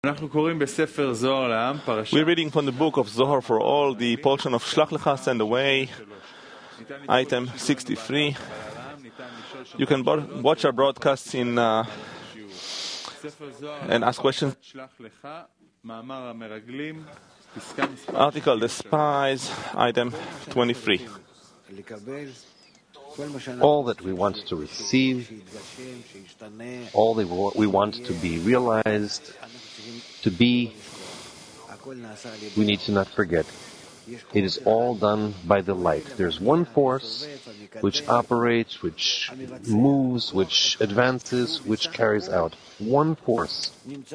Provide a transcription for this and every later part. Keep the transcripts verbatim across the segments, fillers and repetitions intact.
We're reading from the book of Zohar for all, the portion of Shlach Lecha, Send Away, item sixty-three. You can watch our broadcasts in uh, and ask questions. Article The Spies, item twenty-three. All that we want to receive, all that we want to be realized, to be, we need to not forget. It is all done by the light. There's one force which operates, which moves, which advances, which carries out. One force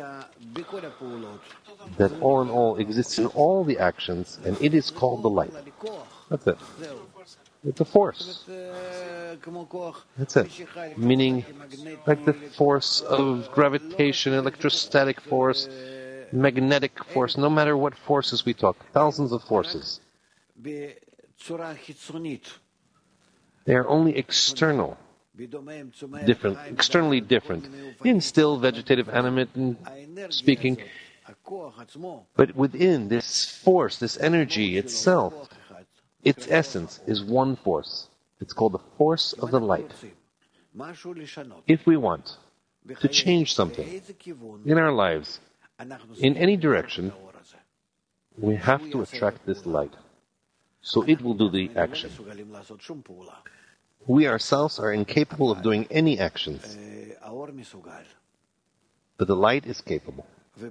that all in all exists in all the actions, and it is called the light. That's it. It's a force. That's it. Meaning, like the force of gravitation, electrostatic force, magnetic force, no matter what forces we talk, thousands of forces. They are only external, different, externally different, in still vegetative, animate, and speaking. But within this force, this energy itself, its essence is one force. It's called the force of the light. If we want to change something in our lives, in any direction, we have to attract this light. So it will do the action. We ourselves are incapable of doing any actions. But the light is capable.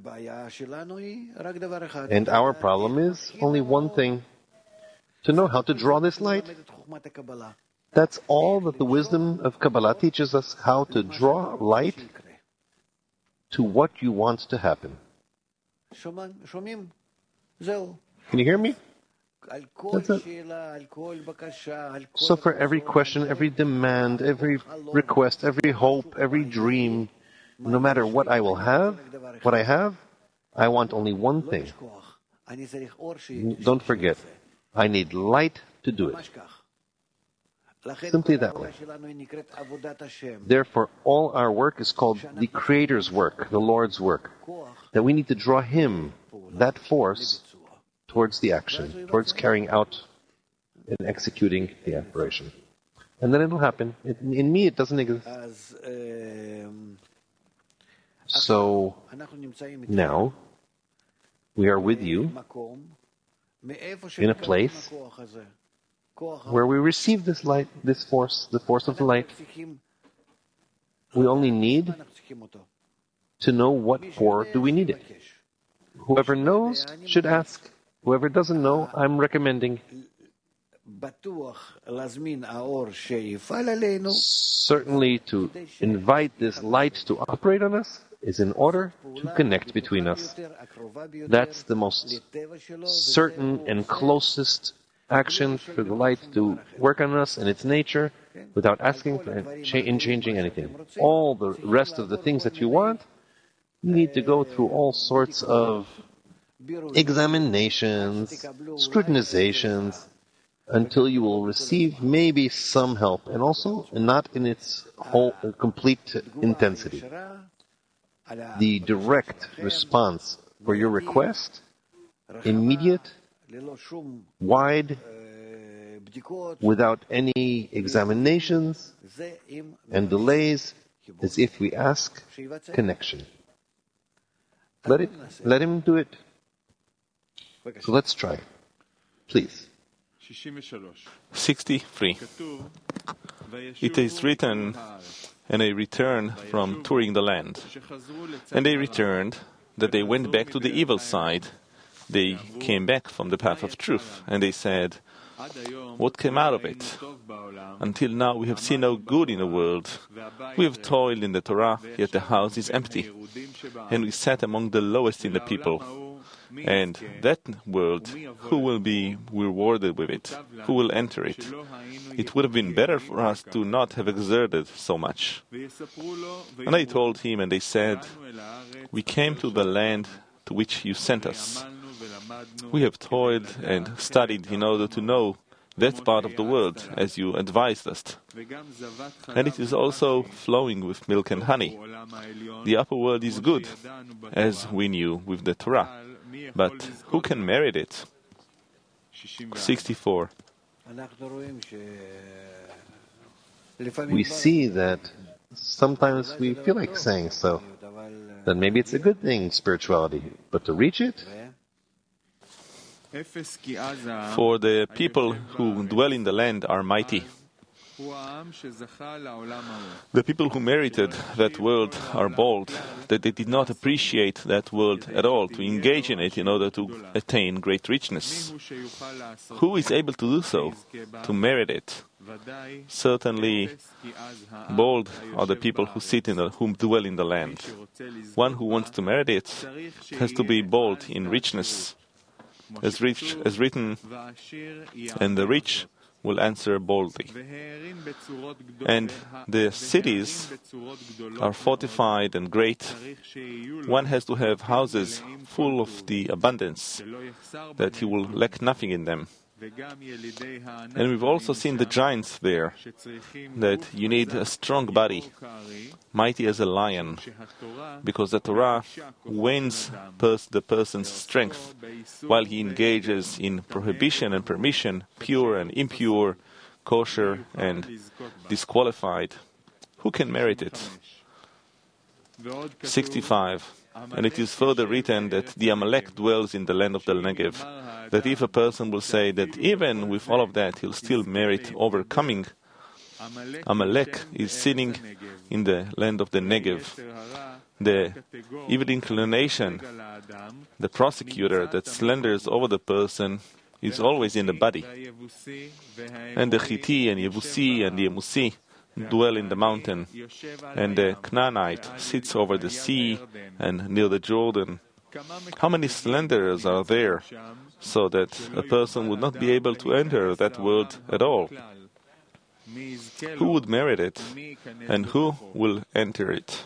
And our problem is only one thing: to know how to draw this light. That's all that the wisdom of Kabbalah teaches us, how to draw light to what you want to happen. Can you hear me? That's it. So for every question, every demand, every request, every hope, every dream, no matter what I will have, what I have, I want only one thing. Don't forget, I need light to do it. Simply that way. Therefore, all our work is called the Creator's work, the Lord's work. That we need to draw Him, that force, towards the action, towards carrying out and executing the operation. And then it'll happen. It, in me, it doesn't exist. So, now, we are with you in a place where we receive this light, this force, the force of the light. We only need to know what for do we need it. Whoever knows should ask. Whoever doesn't know, I'm recommending. Certainly to invite this light to operate on us is in order to connect between us. That's the most certain and closest action for the light to work on us and its nature without asking for in changing anything. All the rest of the things that you want, you need to go through all sorts of examinations, scrutinizations, until you will receive maybe some help, and also not in its whole complete intensity. The direct response for your request, immediate, wide, without any examinations and delays, as if we ask connection. Let it, let him do it. So let's try. Please. sixty-three. It is written, and they returned from touring the land. And they returned, that they went back to the evil side. They came back from the path of truth, and they said, what came out of it? Until now we have seen no good in the world. We have toiled in the Torah, yet the house is empty. And we sat among the lowest in the people. And that world, who will be rewarded with it? Who will enter it? It would have been better for us to not have exerted so much. And they told him, and they said, we came to the land to which you sent us. We have toiled and studied in order to know that part of the world, as you advised us. And it is also flowing with milk and honey. The upper world is good, as we knew with the Torah. But who can merit it? sixty-four. We see that sometimes we feel like saying so, that maybe it's a good thing, spirituality, but to reach it? For the people who dwell in the land are mighty. The people who merited that world are bold, that they did not appreciate that world at all, to engage in it in order to attain great richness. Who is able to do so, to merit it? Certainly, bold are the people who sit in the, whom dwell in the land. One who wants to merit it has to be bold in richness, as rich as written, and the rich will answer boldly. And the cities are fortified and great. One has to have houses full of the abundance, that he will lack nothing in them. And we've also seen the giants there, that you need a strong body, mighty as a lion, because the Torah wanes pers- the person's strength while he engages in prohibition and permission, pure and impure, kosher and disqualified. Who can merit it? sixty-five. And it is further written that the Amalek dwells in the land of the Negev, that if a person will say that even with all of that he'll still merit overcoming, Amalek is sitting in the land of the Negev. The evil inclination, the prosecutor that slanders over the person, is always in the body. And the Chiti and Yevusi and the Yemusi dwell in the mountain, and the Canaanite sits over the sea and near the Jordan. How many slanderers are there, so that a person would not be able to enter that world at all? Who would merit it, and who will enter it?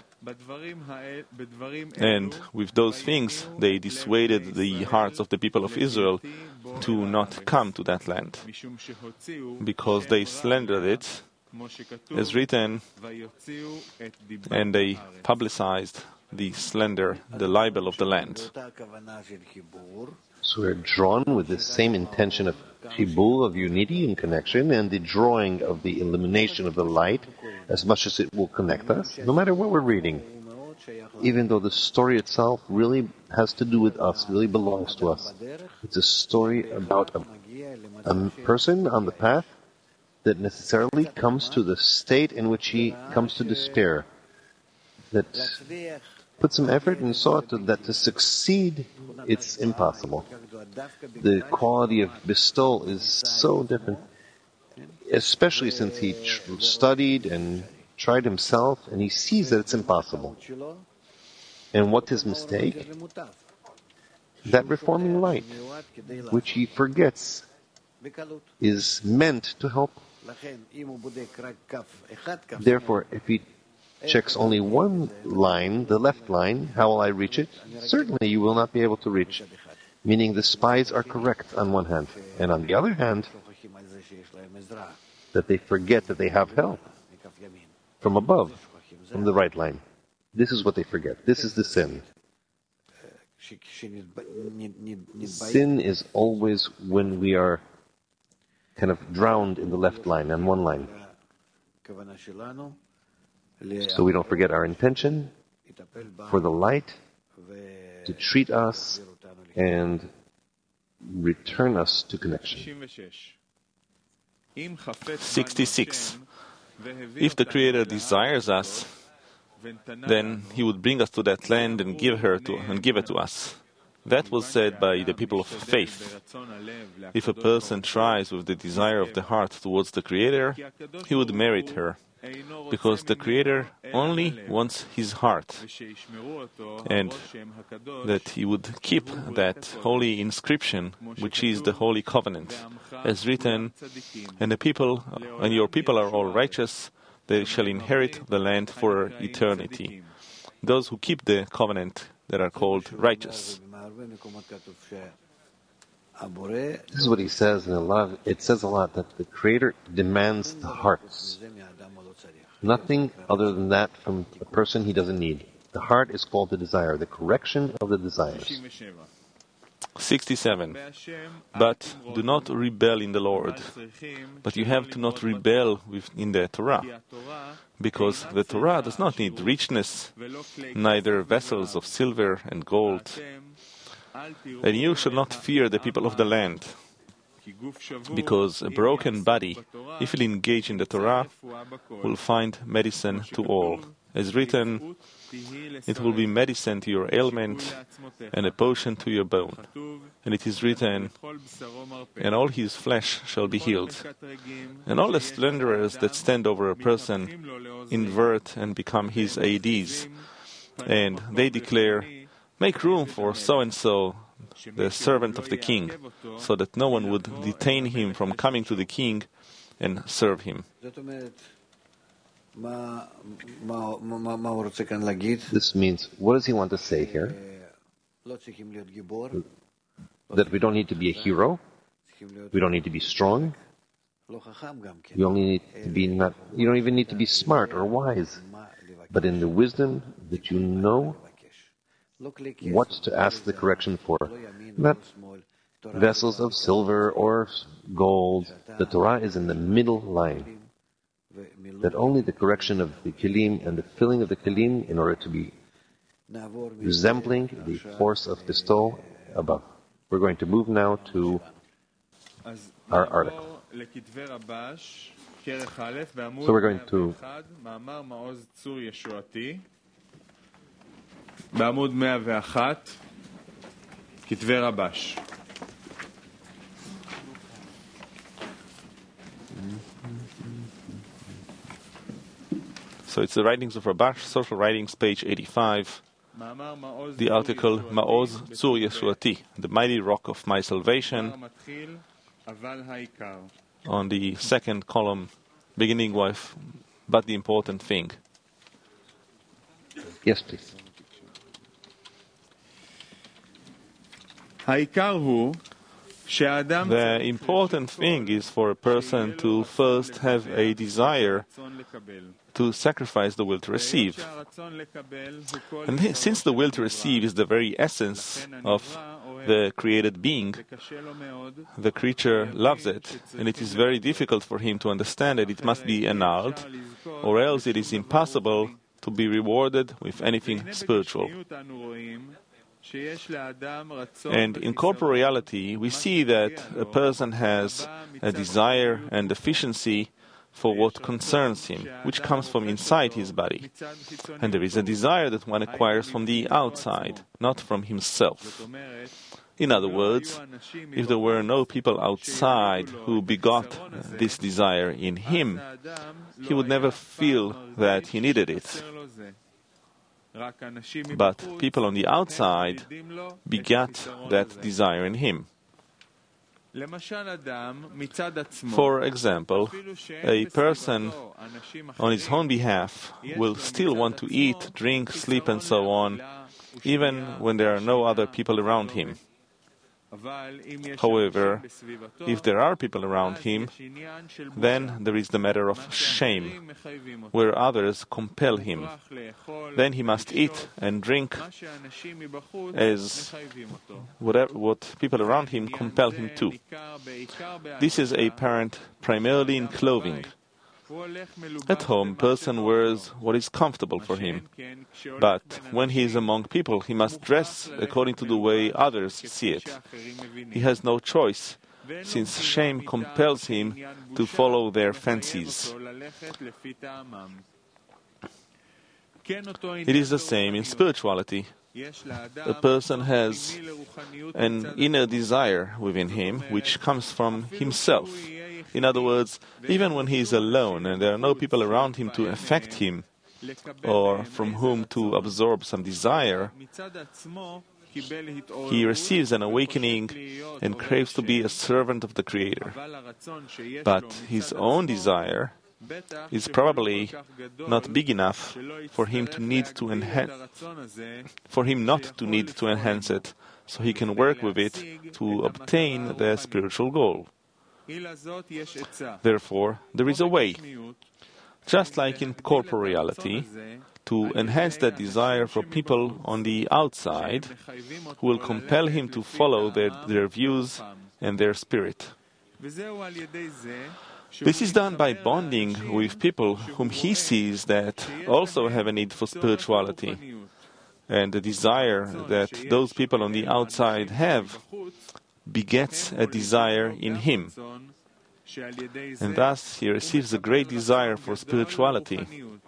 And with those things, they dissuaded the hearts of the people of Israel to not come to that land, because they slandered it, as written, and they publicized the slander, the libel of the land. So we're drawn with the same intention of chibur, of unity and connection, and the drawing of the illumination of the light, as much as it will connect us, no matter what we're reading. Even though the story itself really has to do with us, really belongs to us. It's a story about a, a person on the path that necessarily comes to the state in which he comes to despair, that put some effort and saw to, that to succeed, it's impossible. The quality of bestowal is so different, especially since he tr- studied and tried himself, and he sees that it's impossible. And what's his mistake? That reforming light, which he forgets, is meant to help. Therefore, if he checks only one line, the left line, how will I reach it? Certainly you will not be able to reach. Meaning the spies are correct on one hand, and on the other hand, that they forget that they have help from above, from the right line. This is what they forget. This is the sin. Sin is always when we are kind of drowned in the left line, on one line. So we don't forget our intention for the light to treat us and return us to connection. sixty-six. If the Creator desires us, then He would bring us to that land and give her to and give it to us. That was said by the people of faith. If a person tries with the desire of the heart towards the Creator, he would merit her, because the Creator only wants his heart, and that he would keep that holy inscription, which is the Holy Covenant, as written, and the people, and your people are all righteous, they shall inherit the land for eternity. Those who keep the covenant that are called righteous. This is what he says in a lot. Of, it says a lot that the Creator demands the hearts. Nothing other than that from a person he doesn't need. The heart is called the desire, the correction of the desires. sixty-seven. But do not rebel in the Lord. But you have to not rebel in the Torah, because the Torah does not need richness, neither vessels of silver and gold. And you shall not fear the people of the land, because a broken body, if it engage in the Torah, will find medicine to all. As written, it will be medicine to your ailment and a potion to your bone. And it is written, and all his flesh shall be healed. And all the slanderers that stand over a person invert and become his aides. And they declare, make room for so-and-so, the servant of the king, so that no one would detain him from coming to the king and serve him. This means, what does he want to say here? That we don't need to be a hero, we don't need to be strong, we only need to be not, you don't even need to be smart or wise, but in the wisdom that you know what to ask the correction for. Not vessels of silver or gold. The Torah is in the middle line. That only the correction of the kelim and the filling of the kelim in order to be resembling the force of bestowal above. We're going to move now to our article. So we're going to בעמוד מאה ואחת, כתבי רבש. So it's the writings of Rabash, Social Writings, page eighty-five. The article Ma'oz Tzur Yeshuati, the mighty rock of my salvation, on the second column, beginning with, but the important thing. Yes, please. The important thing is for a person to first have a desire to sacrifice the will to receive. And since the will to receive is the very essence of the created being, the creature loves it, and it is very difficult for him to understand that it must be annulled, or else it is impossible to be rewarded with anything spiritual. And in corporeality, we see that a person has a desire and efficiency for what concerns him, which comes from inside his body. And there is a desire that one acquires from the outside, not from himself. In other words, if there were no people outside who begot this desire in him, he would never feel that he needed it. But people on the outside begat that desire in him. For example, a person on his own behalf will still want to eat, drink, sleep, and so on, even when there are no other people around him. However, if there are people around him, then there is the matter of shame, where others compel him. Then he must eat and drink as whatever, what people around him compel him to. This is apparent primarily in clothing. At home, a person wears what is comfortable for him. But when he is among people, he must dress according to the way others see it. He has no choice, since shame compels him to follow their fancies. It is the same in spirituality. A person has an inner desire within him, which comes from himself. In other words, even when he is alone and there are no people around him to affect him or from whom to absorb some desire, he receives an awakening and craves to be a servant of the Creator. But his own desire is probably not big enough for him to need to enhance, for him not to need to enhance it, so he can work with it to obtain the spiritual goal. Therefore, there is a way, just like in corporeality, to enhance that desire for people on the outside who will compel him to follow their, their views and their spirit. This is done by bonding with people whom he sees that also have a need for spirituality, and the desire that those people on the outside have begets a desire in him, and thus he receives a great desire for spirituality.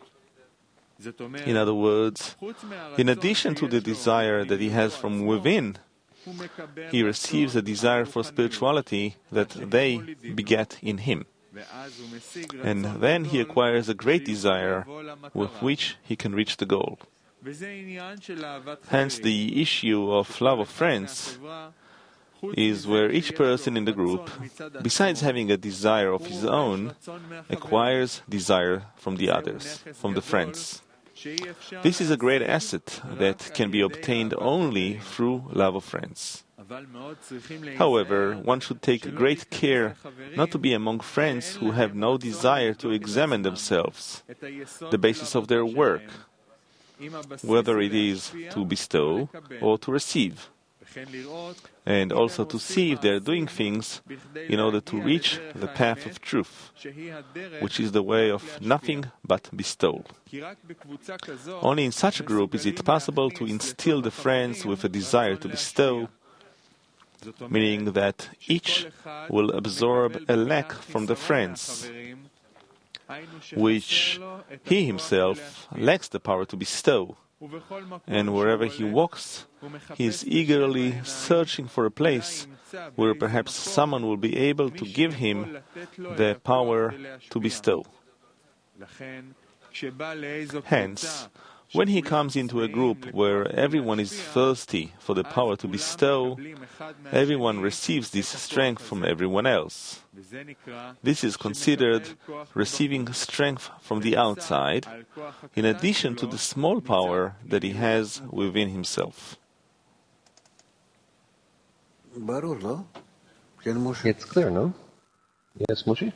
In other words, in addition to the desire that he has from within, he receives a desire for spirituality that they beget in him. And then he acquires a great desire with which he can reach the goal. Hence, the issue of love of friends is where each person in the group, besides having a desire of his own, acquires desire from the others, from the friends. This is a great asset that can be obtained only through love of friends. However, one should take great care not to be among friends who have no desire to examine themselves, the basis of their work, whether it is to bestow or to receive, and also to see if they are doing things in order to reach the path of truth, which is the way of nothing but bestowal. Only in such a group is it possible to instill the friends with a desire to bestow, meaning that each will absorb a lack from the friends, which he himself lacks the power to bestow. And wherever he walks, he is eagerly searching for a place where perhaps someone will be able to give him the power to bestow. Hence, when he comes into a group where everyone is thirsty for the power to bestow, everyone receives this strength from everyone else. This is considered receiving strength from the outside, in addition to the small power that he has within himself. It's clear, no? Yes, Moshe?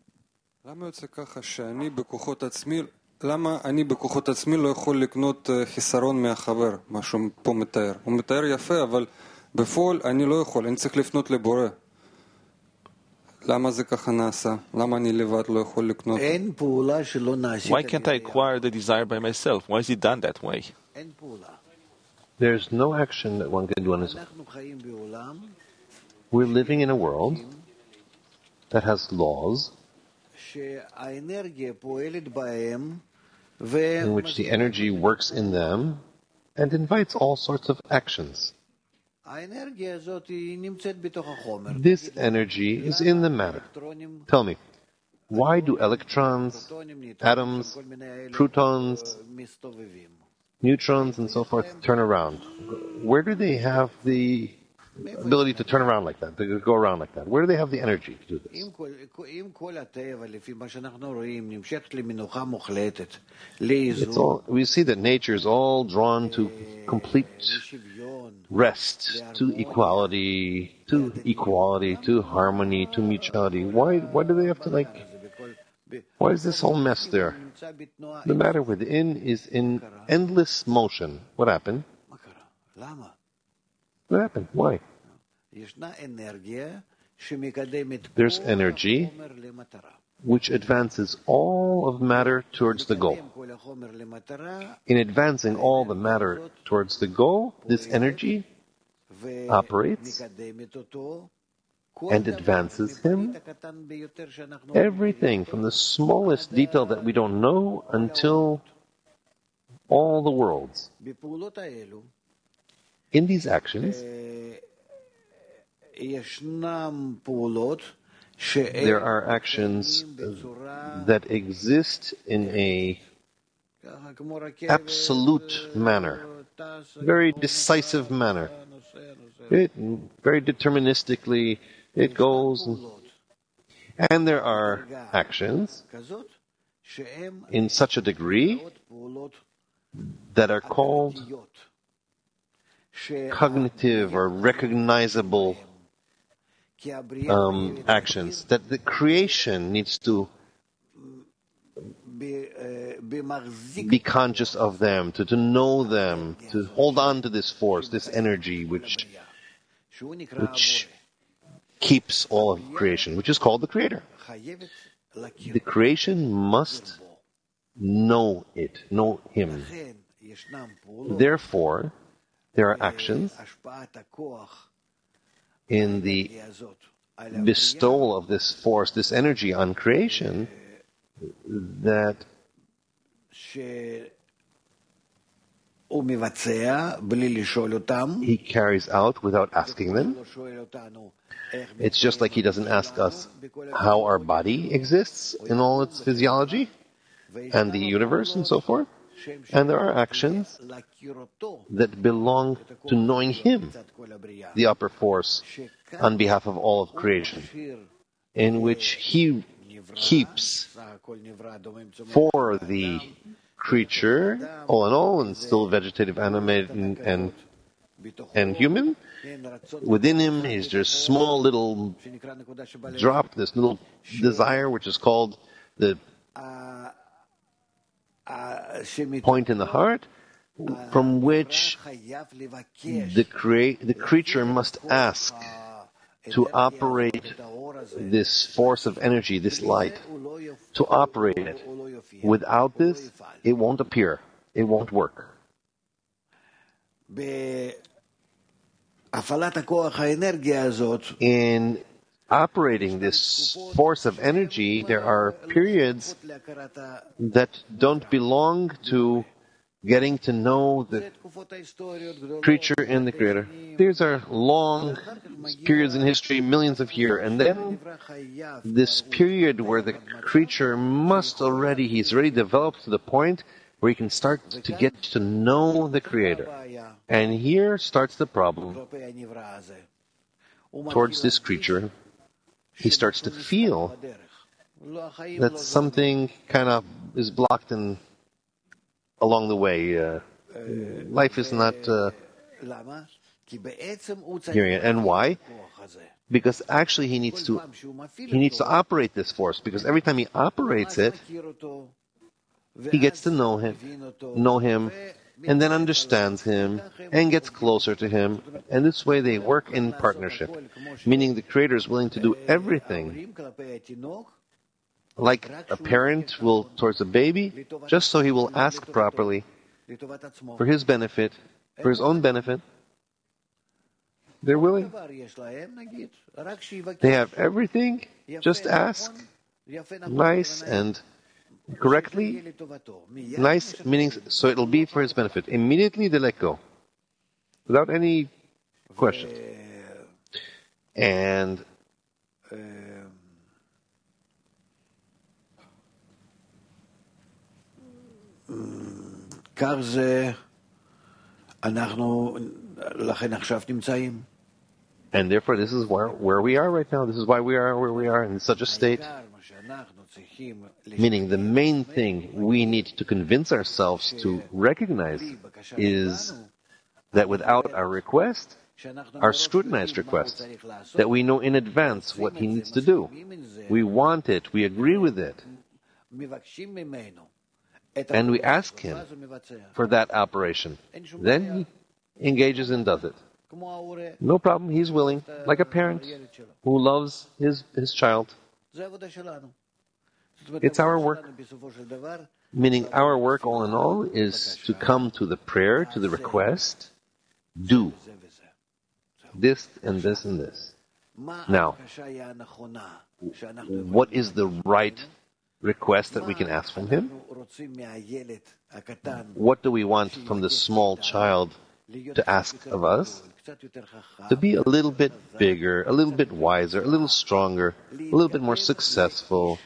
למה אני בכוחות עצמי לא יכול לקנות חיסרון מהחבר, מה שהוא פה מתאר? הוא מתאר יפה, אבל בפועל אני לא יכול, אני צריך לפנות לבורא. למה זה ככה נעשה? למה אני לבד לא יכול לקנות? אין פעולה שלא נעשית. Why can't I acquire the desire by myself? Why is it done that way? אין פעולה. There's no action that one can do on his own. אנחנו חיים בעולם. We're living in a world that has laws שהאנרגיה פועלת בהם in which the energy works in them and invites all sorts of actions. האנרגיה הזאת היא נמצאת בתוך החומר. This energy is in the matter. Tell me, why do electrons, atoms, protons, neutrons, and so forth turn around? Where do they have the ability to turn around like that, to go around like that? Where do they have the energy to do this? It's all, we see that nature is all drawn to complete rest, to equality, to equality, to harmony, to mutuality. Why, why do they have to like, why is this whole mess there? The matter within is in endless motion. What happened? What happened? Why? There's energy which advances all of matter towards the goal. In advancing all the matter towards the goal, this energy operates and advances him. Everything from the smallest detail that we don't know until all the worlds. In these actions, there are actions that exist in a absolute manner, very decisive manner. It, very deterministically, it goes. And there are actions in such a degree that are called cognitive or recognizable um, actions that the creation needs to be conscious of them, to, to know them, to hold on to this force, this energy which, which keeps all of creation, which is called the Creator. The creation must know it, know Him. Therefore, there are actions in the bestowal of this force, this energy on creation that He carries out without asking them. It's just like He doesn't ask us how our body exists in all its physiology and the universe and so forth. And there are actions that belong to knowing Him, the upper force, on behalf of all of creation, in which He keeps for the creature, all in all, and still vegetative, animate, and, and, and human. Within him is this small little drop, this little desire, which is called the point in the heart, from which the, crea- the creature must ask to operate this force of energy, this light, to operate it. Without this, it won't appear. It won't work. In operating this force of energy, there are periods that don't belong to getting to know the creature and the Creator. These are long periods in history, millions of years, and then this period where the creature must already, he's already developed to the point where he can start to get to know the Creator. And here starts the problem. Towards this creature, he starts to feel that something kind of is blocked in along the way. Uh, life is not uh, hearing it. And why? Because actually he needs to he needs to operate this force. Because every time he operates it, he gets to know him, know him, and then understands him and gets closer to him. And this way they work in partnership, meaning the Creator is willing to do everything like a parent will towards a baby, just so he will ask properly for his benefit, for his own benefit. They're willing. They have everything. Just ask. Nice and correctly. Nice meaning so it'll be for his benefit. Immediately they let go. Without any questions. And כך זה אנחנו לכן עכשיו נמצאים. And therefore this is where, where we are right now. This is why we are where we are in such a state. Meaning the main thing we need to convince ourselves to recognize is that without our request, our scrutinized request, that we know in advance what he needs to do. We want it, we agree with it. And we ask him for that operation. Then he engages and does it. No problem, he's willing, like a parent who loves his, his child. It's our work. Meaning our work, all in all, is to come to the prayer, to the request, do this and this and this. Now, what is the right request that we can ask from him? What do we want from the small child to ask of us? To be a little bit bigger, a little bit wiser, a little stronger, a little bit more successful,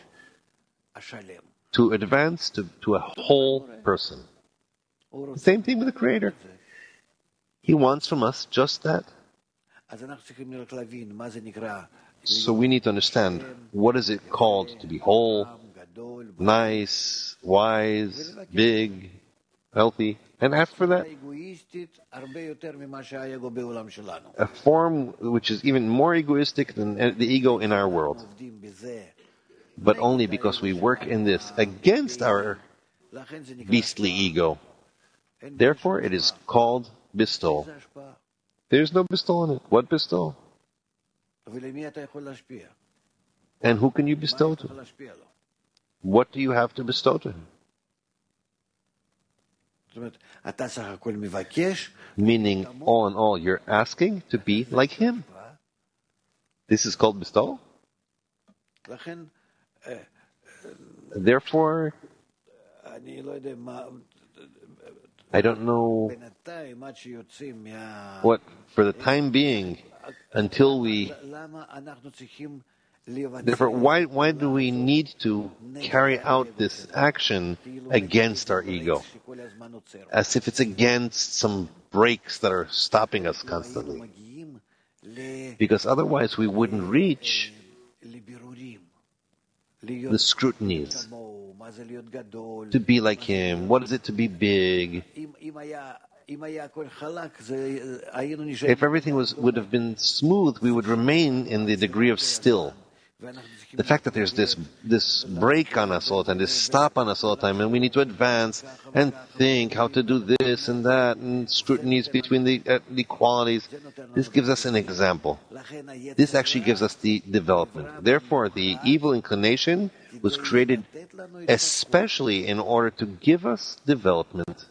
to advance to, to a whole person. The same thing with the Creator. He wants from us just that. So we need to understand, what is it called to be whole, nice, wise, big, healthy, and ask for that. A form which is even more egoistic than the ego in our world. But only because we work in this against our beastly ego. Therefore, it is called bestowal. There's no bestowal in it. What bestowal? And who can you bestow to? What do you have to bestow to him? Meaning, all in all, you're asking to be like him. This is called bestowal. Therefore, I don't know what, for the time being, until we... Therefore, why, why do we need to carry out this action against our ego? As if it's against some brakes that are stopping us constantly. Because otherwise we wouldn't reach the scrutinies. To be like him. What is it to be big? If everything was would have been smooth, we would remain in the degree of still. The fact that there's this this break on us all the time, this stop on us all the time, and we need to advance and think how to do this and that, and scrutinies between the, uh, the qualities, this gives us an example. This actually gives us the development. Therefore, the evil inclination was created especially in order to give us development.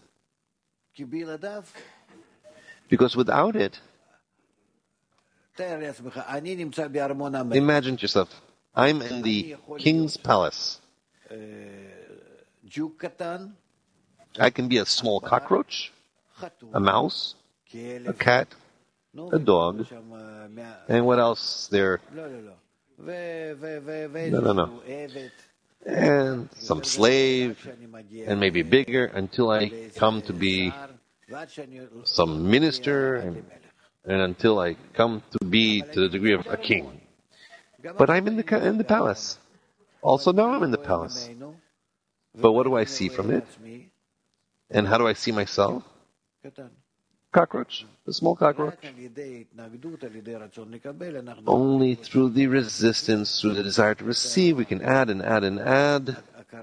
Because without it, imagine yourself, I'm in the king's palace. I can be a small cockroach, a mouse, a cat, a dog, and what else there? No, no, no. And some slave, and maybe bigger, until I come to be some minister, and, and until I come to be to the degree of a king. But I'm in the in the palace. Also now I'm in the palace. But what do I see from it? And how do I see myself? Cockroach, a small cockroach. Only through the resistance, through the desire to receive, we can add and add and add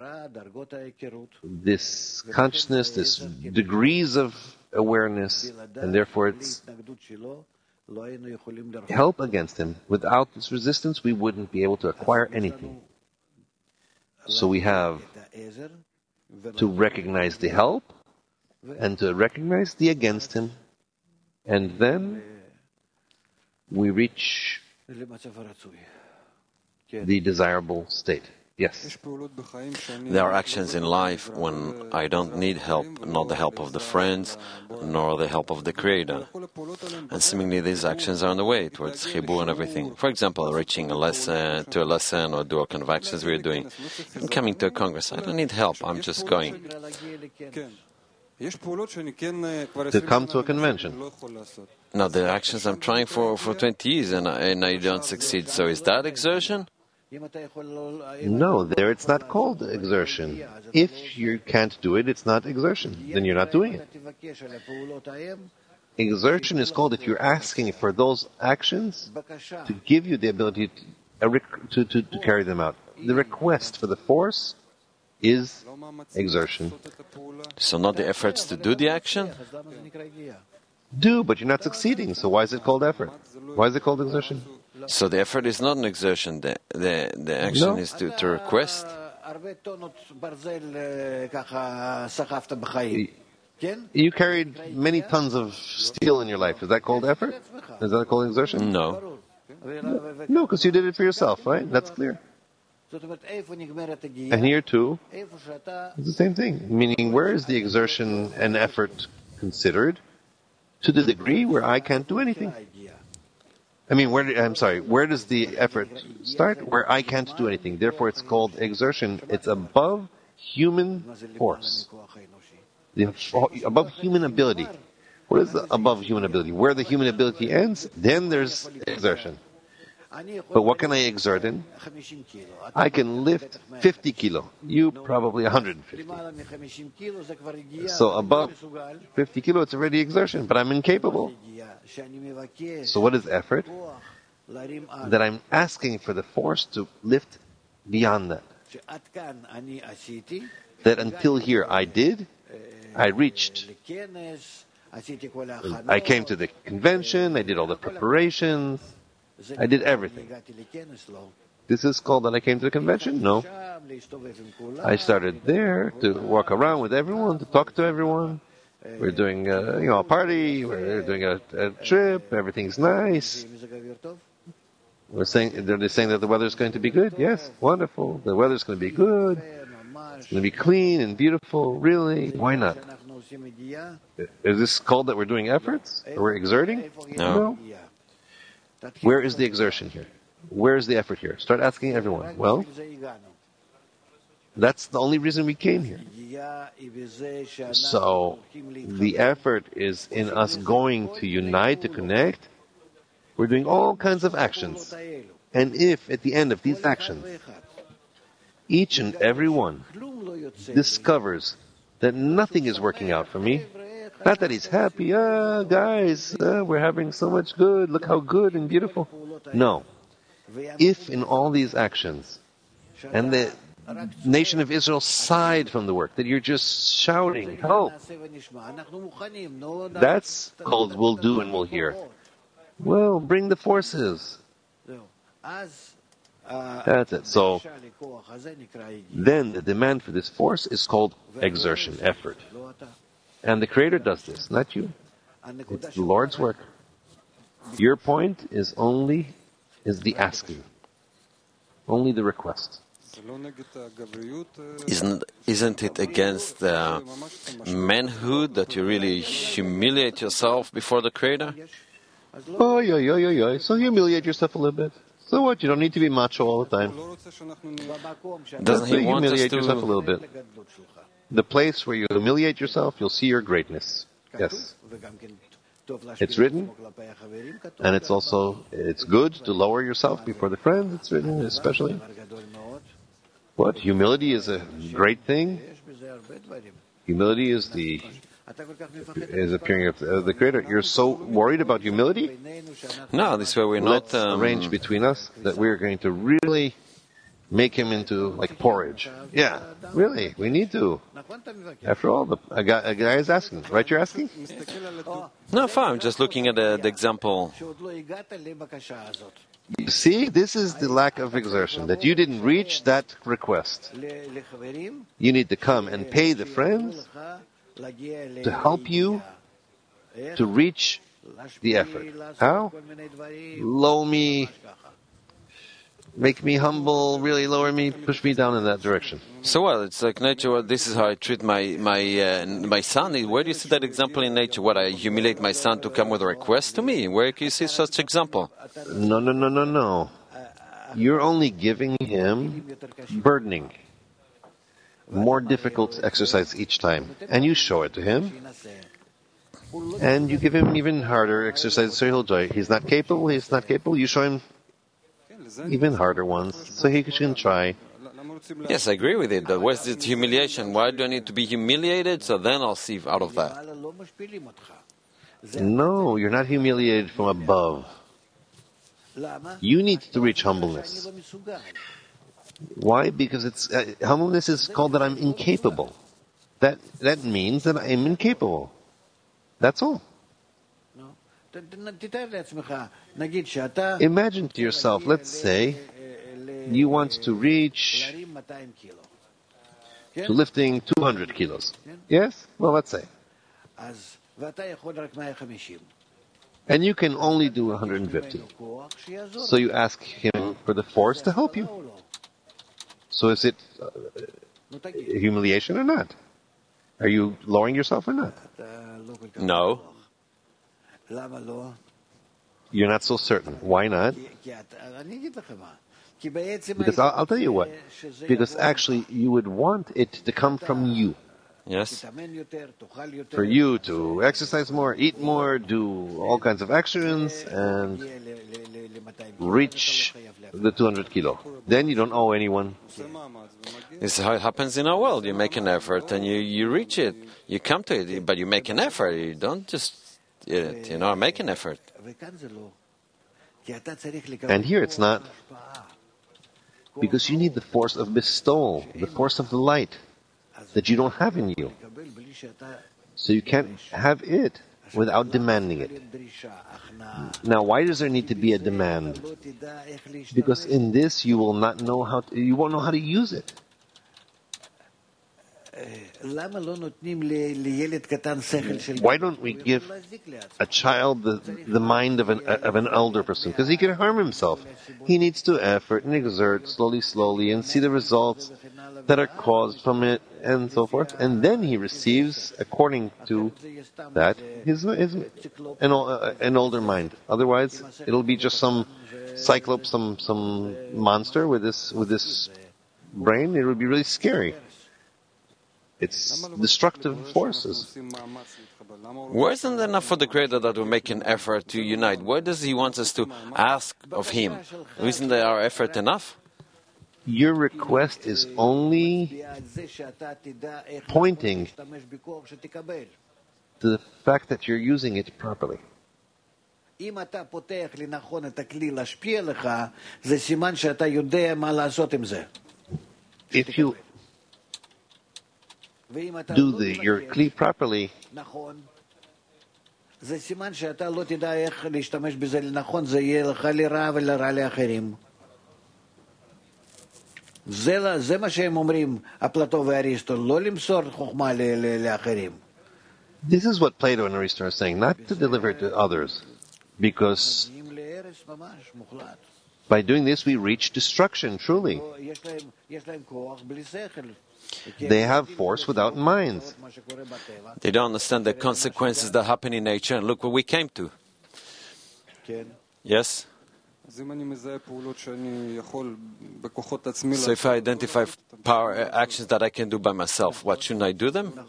this consciousness, this degrees of awareness, and therefore it's help against him. Without this resistance, we wouldn't be able to acquire anything. So we have to recognize the help and to recognize the against him, and then we reach the desirable state. Yes. There are actions in life when I don't need help, not the help of the friends, nor the help of the Creator. And seemingly these actions are on the way towards Chibur and everything. For example, reaching a lesson, to a lesson, or do a kind of actions we're doing. I'm coming to a congress. I don't need help. I'm just going. To come to a convention. Now, the actions I'm trying for for twenty years and I, and I don't succeed. So is that exertion? No, there it's not called exertion. If you can't do it, it's not exertion. Then you're not doing it. Exertion is called if you're asking for those actions to give you the ability to, to, to, to carry them out. The request for the force is exertion. So not the efforts to do the action? Do, but you're not succeeding. So why is it called effort? Why is it called exertion? So the effort is not an exertion. The the, the action No. is to, to request. You carried many tons of steel in your life. Is that called effort? Is that called exertion? No. No, because you did it for yourself, right? That's clear. And here too, it's the same thing. Meaning, where is the exertion and effort considered? To the degree where I can't do anything. I mean, where? I'm sorry. Where does the effort start? Where I can't do anything. Therefore, it's called exertion. It's above human force, the, above human ability. What is the above human ability? Where the human ability ends, then there's exertion. But what can I exert in? I can lift fifty kilo. You probably one hundred fifty. So above fifty kilo, it's already exertion, but I'm incapable. So what is effort? That I'm asking for the force to lift beyond that. That until here I did, I reached. I came to the convention, I did all the preparations, I did everything. This is called that I came to the convention? No. I started there to walk around with everyone, to talk to everyone. We're doing a, you know, a party, we're doing a, a trip, everything's nice. We're saying, they're saying that the weather's going to be good? Yes, wonderful. The weather's going to be good. It's going to be clean and beautiful. Really? Why not? Is this called that we're doing efforts? Or we're exerting? No. No. Where is the exertion here? Where is the effort here? Start asking everyone. Well, that's the only reason we came here. So, the effort is in us going to unite, to connect. We're doing all kinds of actions. And if, at the end of these actions, each and every one discovers that nothing is working out for me, not that he's happy, ah, guys, ah, we're having so much good, look how good and beautiful. No. If in all these actions, and the nation of Israel sighed from the work, that you're just shouting, help, that's called we'll do and we'll hear. Well, bring the forces. That's it. So, then the demand for this force is called exertion, effort. And the Creator does this, not you. It's the Lord's work. Your point is only, is the asking. Only the request. Isn't, isn't it against uh, manhood that you really humiliate yourself before the Creator? Oh, yeah, yeah, yeah, yeah. So humiliate yourself a little bit. So what? You don't need to be macho all the time. Doesn't he want us humiliate to... yourself a little bit? The place where you humiliate yourself, you'll see your greatness. Yes. It's written, and it's also, it's good to lower yourself before the friends. It's written especially. What? Humility is a great thing. Humility is the is appearing of the, the Creator. You're so worried about humility? No, this way we're Let's not... Um, arrange between us that we're going to really make him into like porridge. Yeah, really, we need to. After all, the, a, guy, a guy is asking. Right, you're asking? No, fine, I'm just looking at the, the example. You see, this is the lack of exertion, that you didn't reach that request. You need to come and pay the friends to help you to reach the effort. How? Lower me, make me humble, really lower me, push me down in that direction. So what? It's like nature. Well, this is how I treat my my uh, my son. Where do you see that example in nature? What, I humiliate my son to come with a request to me? Where can you see such example? No, no, no, no, no. You're only giving him burdening. More difficult exercise each time. And you show it to him. And you give him even harder exercises so he'll enjoy it. He's not capable, he's not capable. You show him even harder ones so he can try. Yes, I agree with it, but where's this humiliation? Why do I need to be humiliated? So then I'll see out of that. No, you're not humiliated from above. You need to reach humbleness. Why? Because it's uh, humbleness is called that I'm incapable. That that means that I'm incapable. That's all. Imagine to yourself, let's say, you want to reach to lifting two hundred kilos. Yes? Well, let's say. And you can only do one hundred fifty. So you ask him for the force to help you. So is it uh, humiliation or not? Are you lowering yourself or not? No. You're not so certain. Why not? Because I'll, I'll tell you what. Because actually you would want it to come from you. Yes. For you to exercise more, eat more, do all kinds of actions, and reach the two hundred kilo. Then you don't owe anyone. This is how it happens in our world. You make an effort and you, you reach it. You come to it, but you make an effort. You don't just, you know, make an effort. And here it's not. Because you need the force of bestowal, the force of the light that you don't have in you. So you can't have it without demanding it. Now, why does there need to be a demand? Because in this you will not know how to, you won't know how to use it. Why don't we give a child the, the mind of an, of an elder person? Because he can harm himself. He needs to effort and exert slowly, slowly, and see the results that are caused from it, and so forth. And then he receives, according to that, his, his an, an older mind. Otherwise, it'll be just some cyclops, some some monster with this with this brain. It would be really scary. It's destructive forces. Why isn't it enough for the Creator that we make an effort to unite? Why does He want us to ask of Him? Isn't our effort enough? Your request is only pointing to the fact that you're using it properly. If you do the, your kli properly, זה מה שהם אומרים, אפלטון ואריסטו, לא למסור חוכמה לאחרים. This is what Plato and Aristotle are saying, not to deliver it to others, because by doing this we reach destruction, truly. They have force without minds. They don't understand the consequences that happen in nature, and look what we came to. Yes? So if I identify power actions that I can do by myself, what shouldn't I do them?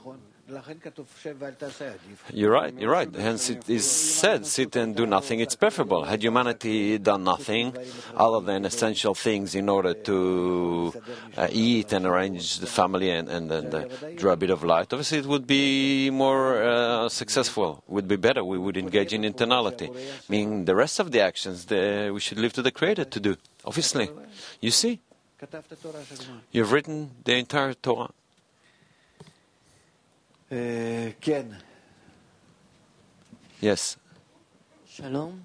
You're right, you're right. Hence it is said, sit and do nothing, it's preferable. Had humanity done nothing other than essential things in order to uh, eat and arrange the family and, and, and uh, draw a bit of light, obviously it would be more uh, successful, would be better. We would engage in internality. Meaning the rest of the actions the, we should leave to the Creator to do. Obviously. You see? You've written the entire Torah. Yes. Shalom.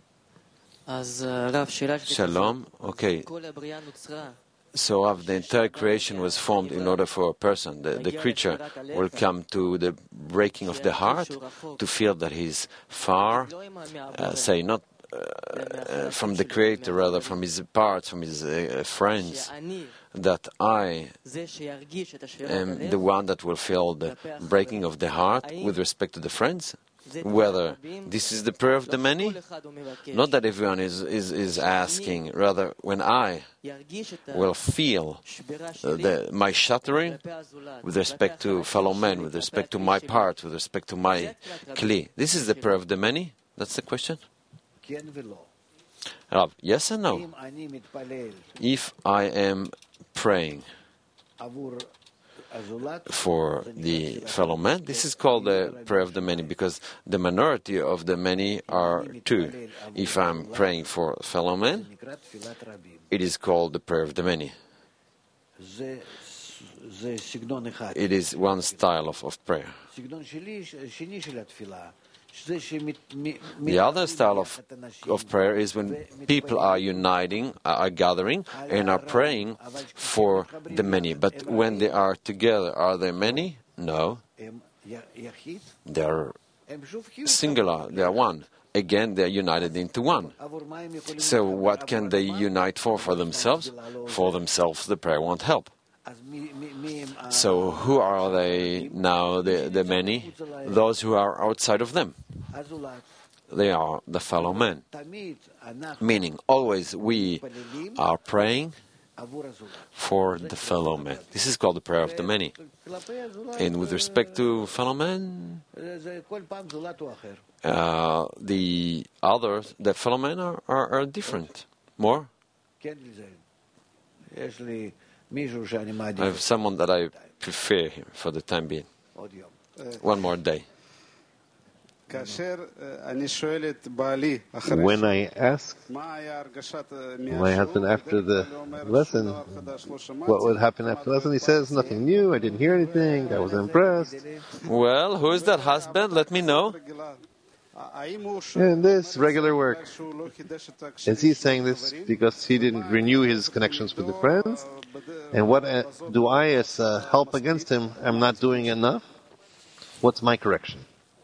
Shalom. Okay. So of the entire creation was formed in order for a person. The, the creature will come to the breaking of the heart to feel that he's far, uh, say not uh, uh, from the Creator, rather from his parts, from his uh, friends, that I am the one that will feel the breaking of the heart with respect to the friends. Whether this is the prayer of the many, not that everyone is, is, is asking, rather when I will feel uh, the, my shattering with respect to fellow men, with respect to my part, with respect to my kli. This is the prayer of the many? That's the question? Rav, yes and no? If I am praying for the fellow man, this is called the prayer of the many, because the minority of the many are two. If I'm praying for fellow men, it is called the prayer of the many. It is one style of, of prayer. The other style of, of prayer is when people are uniting, are gathering, and are praying for the many. But when they are together, are they many? No. They are singular, they are one. Again, they are united into one. So what can they unite for? For themselves? For themselves, the prayer won't help. So who are they now, the, the many? Those who are outside of them. They are the fellow men. Meaning, always we are praying for the fellow man. This is called the prayer of the many. And with respect to fellow men, uh, the others, the fellow men are, are, are different. More? I I have someone that I prefer him for the time being. One more day. When I ask my husband after the lesson what would happen after the lesson, he says nothing new, I didn't hear anything, I was impressed. Well, who is that husband? Let me know. And this regular work. Is he saying this because he didn't renew his connections with the friends? And what uh, do I, as uh, help against him, am not doing enough? What's my correction?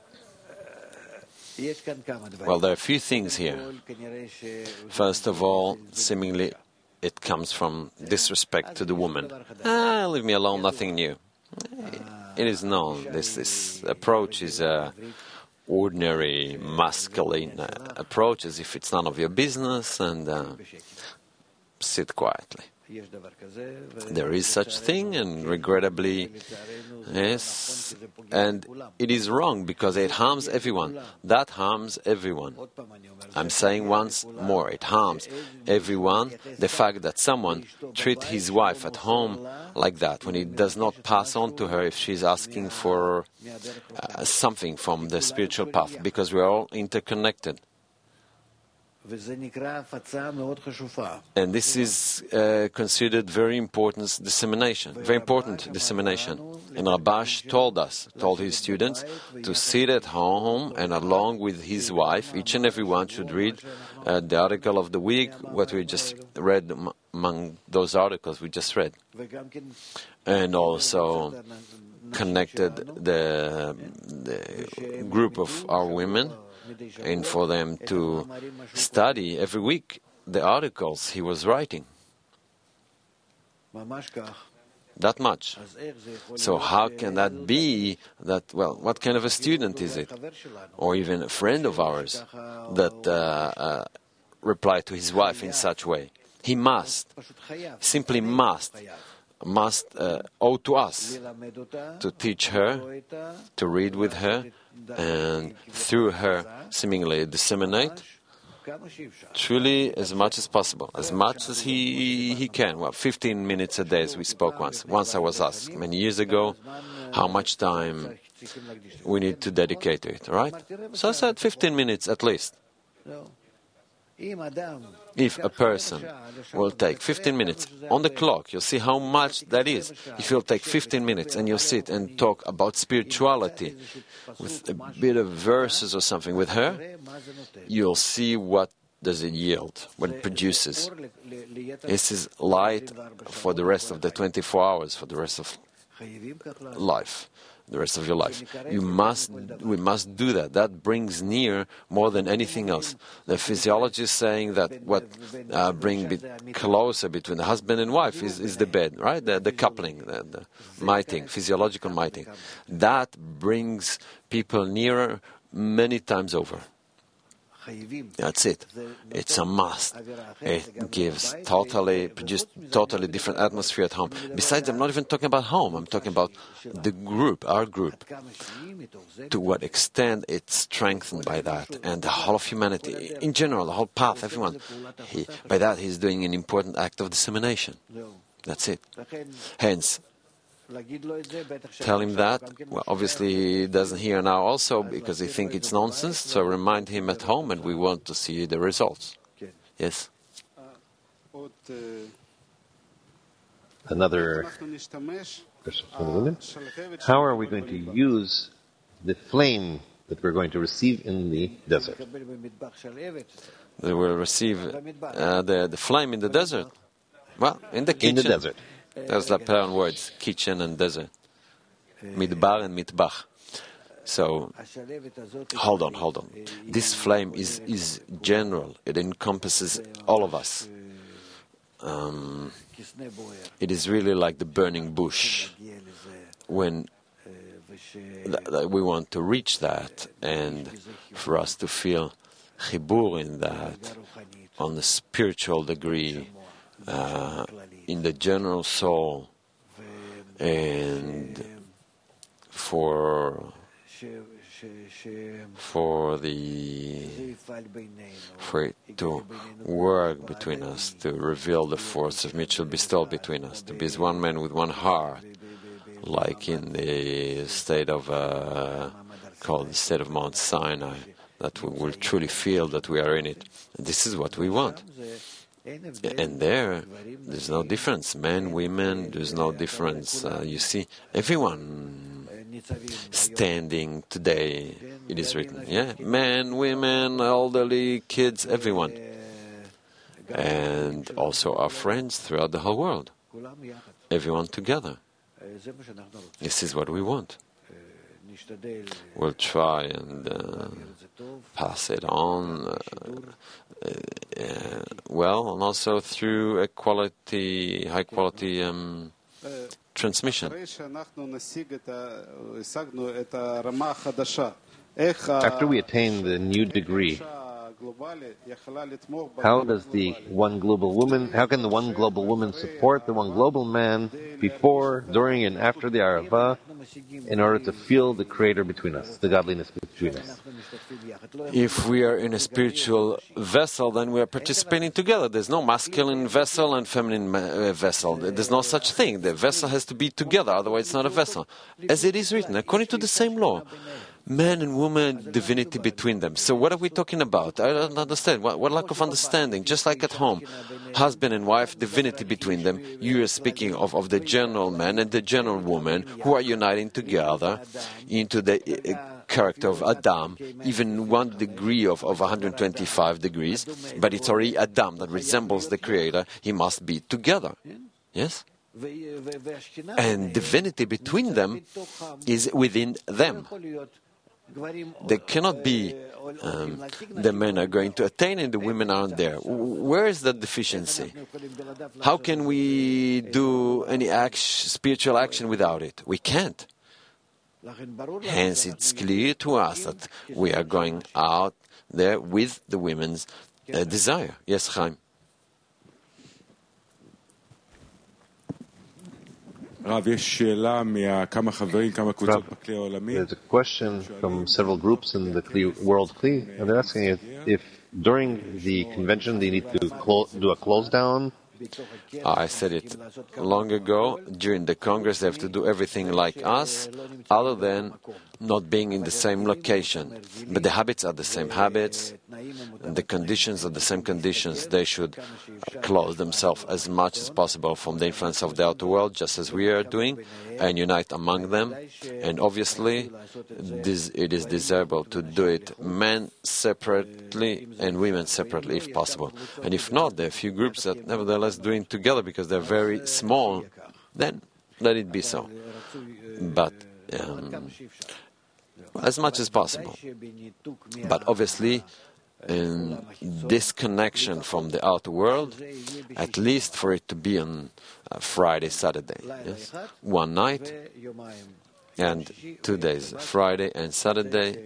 Well, there are a few things here. First of all, seemingly it comes from disrespect to the woman. Ah, leave me alone, nothing new. It is known. This, this approach is a ordinary masculine uh, approach, as if it's none of your business, and uh, sit quietly. There is such thing, and regrettably, yes, and it is wrong because it harms everyone. That harms everyone. I'm saying once more, it harms everyone. The fact that someone treats his wife at home like that, when he does not pass on to her if she's asking for uh, something from the spiritual path, because we're all interconnected. And this is uh, considered very important dissemination, very important dissemination. And Rabash told us, told his students, to sit at home and along with his wife, each and every one should read uh, the article of the week, what we just read among those articles we just read. And also connected the, the group of our women, and for them to study every week the articles he was writing. That much. So how can that be that, well, what kind of a student is it? Or even a friend of ours that uh, uh, replied to his wife in such way? He must, simply must, must uh, owe to us to teach her, to read with her, and through her seemingly disseminate truly as much as possible, as much as he he can. Well, fifteen minutes a day, as we spoke once. Once I was asked many years ago how much time we need to dedicate to it, right? So I said fifteen minutes at least. If a person will take fifteen minutes on the clock, you'll see how much that is. If you'll take fifteen minutes and you'll sit and talk about spirituality with a bit of verses or something with her, you'll see what does it yield, what it produces. This is light for the rest of the twenty-four hours, for the rest of life. The rest of your life. You must, we must do that. That brings near more than anything else. The physiology is saying that what uh, brings bit closer between the husband and wife is, is the bed, right? The, the coupling, the, the miting, physiological miting. That brings people nearer many times over. That's it. It's a must. It gives totally, produces totally different atmosphere at home. Besides, I'm not even talking about home. I'm talking about the group, our group. To what extent it's strengthened by that, and the whole of humanity in general, the whole path, everyone. He, by that, he's doing an important act of dissemination. That's it. Hence, tell him that. Well, obviously he doesn't hear now also because he thinks it's nonsense, so remind him at home and we want to see the results. Yes? Another question from the women. How are we going to use the flame that we're going to receive in the desert? They will receive uh, the, the flame in the desert. Well, in the kitchen. In the desert. There's the play on words, kitchen and desert. Midbar and mitbach. So, hold on, hold on. This flame is, is general. It encompasses all of us. Um, it is really like the burning bush. When th- th- we want to reach that, and for us to feel chibur in that, on the spiritual degree, uh, in the general soul, and for for the for it to work between us, to reveal the force of mutual bestowal between us, to be as one man with one heart, like in the state of, uh, called the state of Mount Sinai, that we will truly feel that we are in it. And this is what we want. And there, there's no difference. Men, women, there's no difference. Uh, you see, everyone standing today, it is written. Yeah, men, women, elderly, kids, everyone. And also our friends throughout the whole world. Everyone together. This is what we want. We'll try and uh, pass it on uh, uh, well, and also through a quality, high quality um, transmission. After we attain the new degree, how does the one global woman, how can the one global woman support the one global man before, during, and after the Arava in order to feel the Creator between us, the godliness between us? If we are in a spiritual vessel, then we are participating together. There's no masculine vessel and feminine uh, vessel. There's no such thing. The vessel has to be together, otherwise it's not a vessel. As it is written, according to the same law. Man and woman, divinity between them. So what are we talking about? I don't understand. What, what lack of understanding? Just like at home, husband and wife, divinity between them. You are speaking of, of the general man and the general woman who are uniting together into the uh, character of Adam, even one degree of, of one hundred twenty-five degrees, but it's already Adam that resembles the Creator. He must be together. Yes? And divinity between them is within them. There cannot be um, the men are going to attain and the women aren't there. Where is the deficiency? How can we do any action, spiritual action without it? We can't. Hence, it's clear to us that we are going out there with the women's uh, desire. Yes, Chaim. Rav, there's a question from several groups in the Kli, World Kli, and they're asking if, if during the convention they need to clo- do a close down. I said it long ago. During the Congress, they have to do everything like us, other than not being in the same location. But the habits are the same habits, and the conditions are the same conditions. They should close themselves as much as possible from the influence of the outer world, just as we are doing, and unite among them. And obviously, this, it is desirable to do it men separately and women separately, if possible. And if not, there are a few groups that nevertheless doing together because they're very small, then let it be so. But um, as much as possible. But obviously, in disconnection from the outer world, at least for it to be on uh, Friday, Saturday. Yes? One night and two days, Friday and Saturday,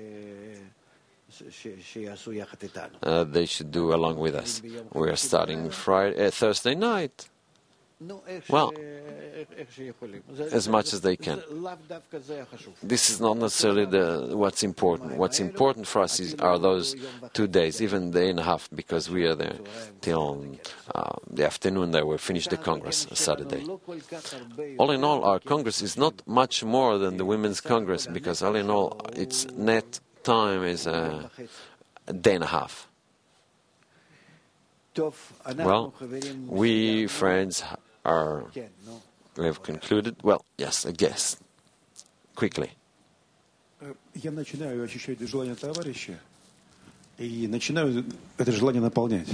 uh, they should do along with us. We are starting Friday, uh, Thursday night. Well, as much as they can. This is not necessarily the, what's important. What's important for us is, are those two days, even day and a half, because we are there till uh, the afternoon there. We'll finish the Congress Saturday. All in all, our Congress is not much more than the Women's Congress, because all in all, its net time is uh, a day and a half. Well, we friends are, we have concluded. Well, yes, I guess. Quickly. Я начинаю ощущать желание товарища и начинаю это желание наполнять.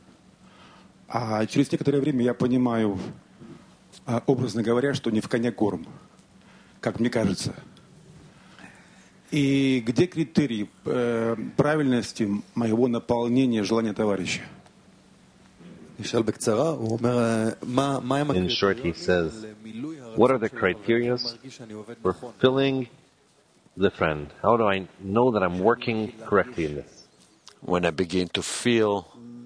А через некоторое время я понимаю, образно говоря, что не в коне корм, как мне кажется. И где критерий правильности моего наполнения желания товарища? In short, he says, what are the criteria for filling the friend? How do I know that I'm working correctly in this? When I begin to feel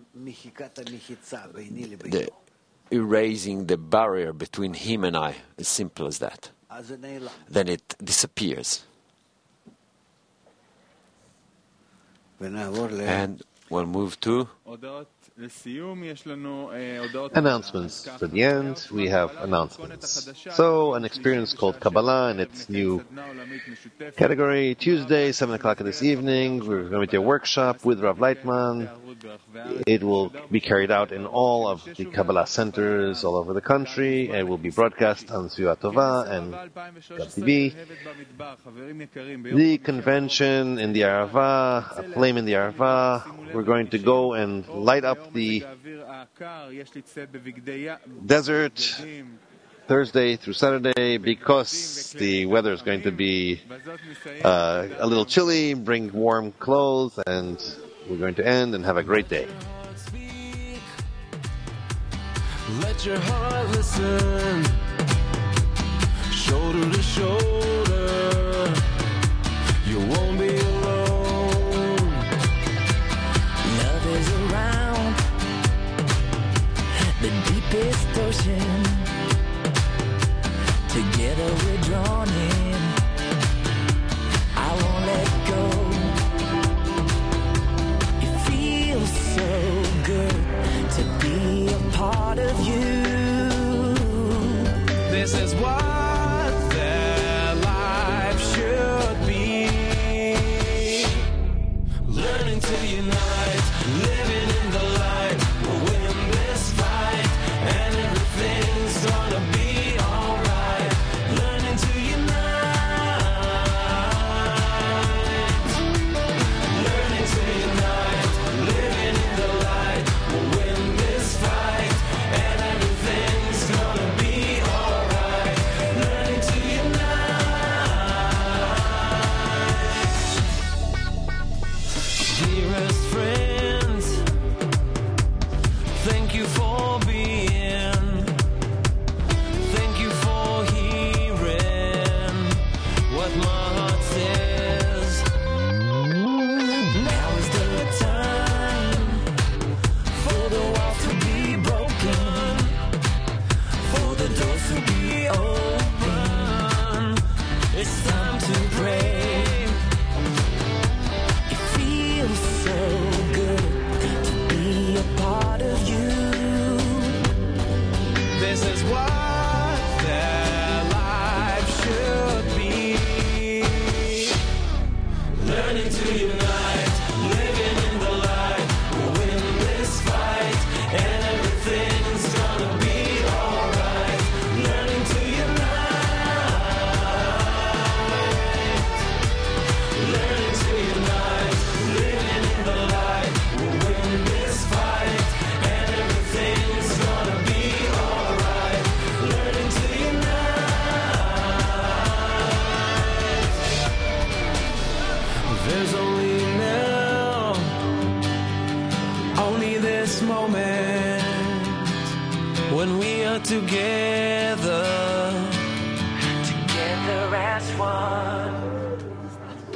the erasing the barrier between him and I, as simple as that, then it disappears. And we'll move to Announcements. For the end, we have announcements. So, an experience called Kabbalah and its new category. Tuesday, seven o'clock this evening, we're going to do a workshop with Rav Leitman. It will be carried out in all of the Kabbalah centers all over the country. It will be broadcast on Svivat Tova and Gab T V. The convention in the Arava, a flame in the Arava. We're going to go and light up the desert Thursday through Saturday because the weather is going to be uh, a little chilly. Bring warm clothes, and we're going to end and have a great day. Let your heart listen, shoulder to shoulder. You won't be alone. Love is around the deepest ocean. Together we're drawn in. I won't let go. It feels so good to be a part of you. This is what their life should be. Learning to unite, living in the light. We'll win this fight, and everything's gonna be alright. Learning to unite, learning to unite, living in the light. We'll win this fight, and everything's gonna be alright. Learning to unite. Dearest friends, thank you for being. Thank you for hearing what my heart says. Now is the time for the walls to be broken, for the doors to be open. It's time to pray. It feels so good to be a part of you. This is what their life should be. Learning to unite, living in the light. We'll win this fight, and everything's gonna be alright. Learning to unite, learning to unite, living in the light. We'll win this fight, and everything's gonna be alright. Learning to unite. There's only now, only this moment, when we are together, Together as one.